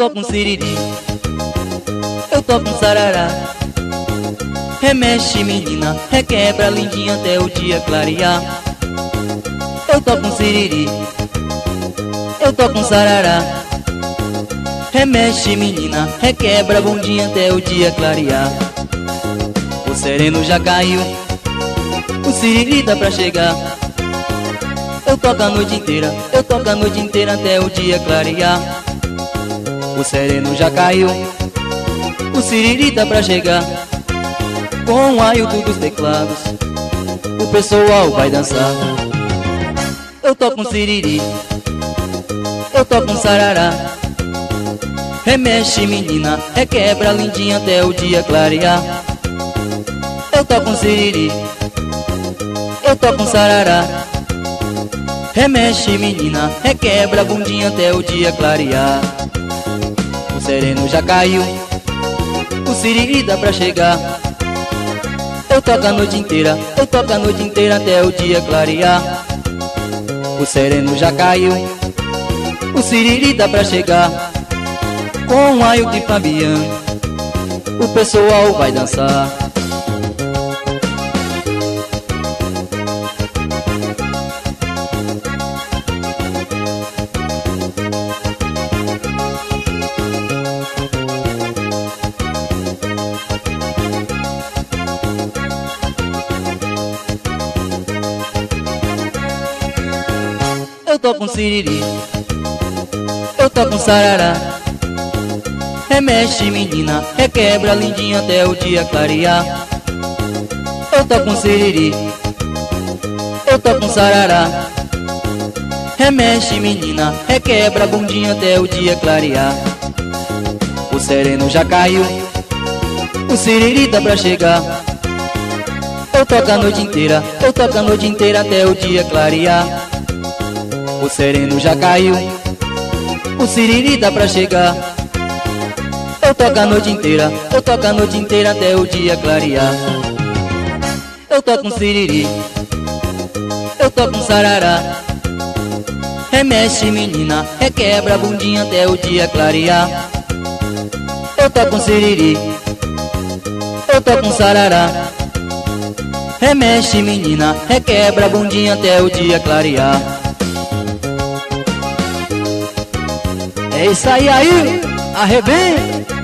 toco um siriri, eu toco um sarará. Remexe menina, requebra lindinha até o dia clarear. Eu toco um siriri, eu toco um sarará. Remexe menina, requebra bundinha até o dia clarear. O sereno já caiu, o siriri tá pra chegar. Eu toco a noite inteira, eu toco a noite inteira até o dia clarear. O sereno já caiu, o siriri tá pra chegar. Com o ailton dos teclados, o pessoal vai dançar. Eu toco um siriri, eu toco um sarará. Remexe menina, requebra lindinha até o dia clarear. Eu toco um siriri, eu toco um sarará. Remexe menina, requebra bundinha até o dia clarear. O sereno já caiu, o siriri dá pra chegar. Eu toco a noite inteira, eu toco a noite inteira até o dia clarear. O sereno já caiu, o siriri dá pra chegar. Com o ailton e Fabiano, o pessoal vai dançar. Eu toco um siriri, eu toco um sarará. Remexe menina, requebra lindinha até o dia clarear. Eu toco um siriri, eu toco um sarará. Remexe menina, requebra bundinha até o dia clarear. O sereno já caiu, o siriri tá pra chegar. Eu toco a noite inteira, eu toco a noite inteira até o dia clarear. O sereno já caiu, o siriri tá pra chegar. Eu toco a noite inteira, eu toco a noite inteira até o dia clarear. Eu toco um siriri, eu toco um sarará. Remexe menina, requebra bundinha até o dia clarear. Eu toco um siriri, eu toco um sarará. Remexe menina, requebra bundinha até o dia clarear. É isso aí, arrebenta!